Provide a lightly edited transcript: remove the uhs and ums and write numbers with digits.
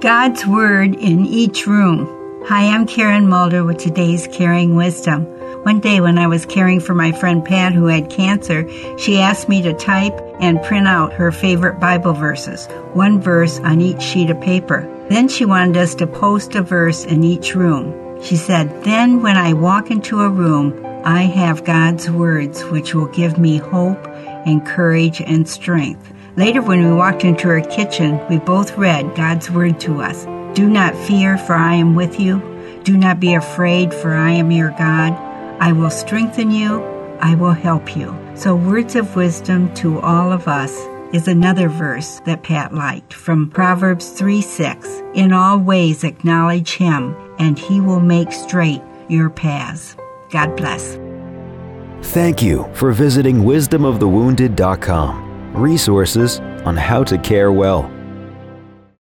God's Word in each room. Hi, I'm Karen Mulder with today's Caring Wisdom. One day when I was caring for my friend Pat who had cancer, she asked me to type and print out her favorite Bible verses, one verse on each sheet of paper. Then she wanted us to post a verse in each room. She said, "Then when I walk into a room, I have God's words which will give me hope and courage and strength." Later, when we walked into her kitchen, we both read God's word to us. "Do not fear, for I am with you. Do not be afraid, for I am your God. I will strengthen you. I will help you." So words of wisdom to all of us is another verse that Pat liked from Proverbs 3:6. "In all ways acknowledge him, and he will make straight your paths." God bless. Thank you for visiting wisdomofthewounded.com. Resources on how to care well.